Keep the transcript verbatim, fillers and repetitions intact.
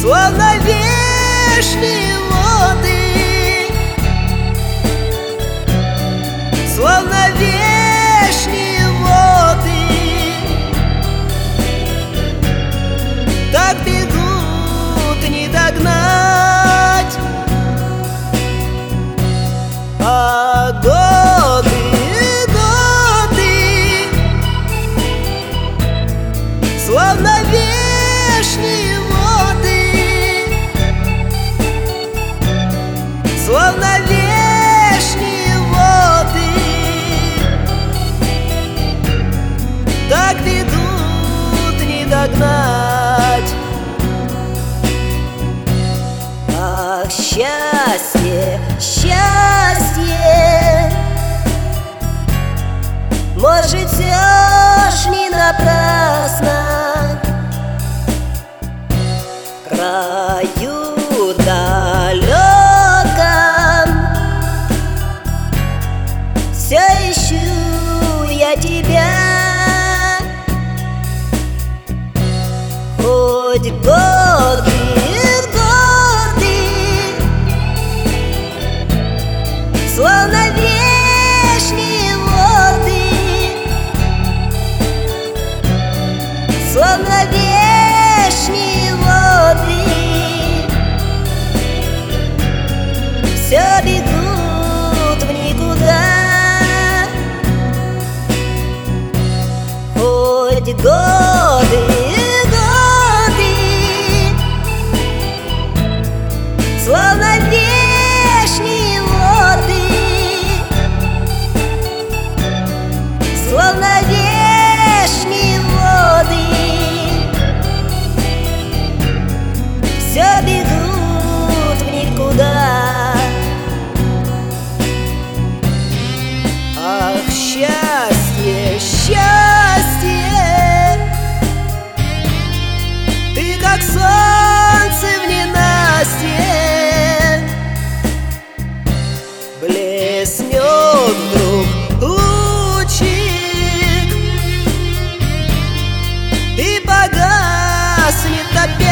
словно вешние воды, словно вешние воды, так бегут не догнать. А годы, годы, словно вешние воды, словно вешние воды, так бегут не догнать. Ах, счастье, счастье, может, все ж не напрасно. В краю далеком все ищу я тебя, хоть годы, годы, словно вешние воды, словно вешние воды, все бегут в никуда, хоть годы, годы, словно вешние воды, словно вешние воды, все бегут в никуда. Ах, счастье, счастье, ты как солнце в ненастье, блеснет вдруг лучик и погаснет опять.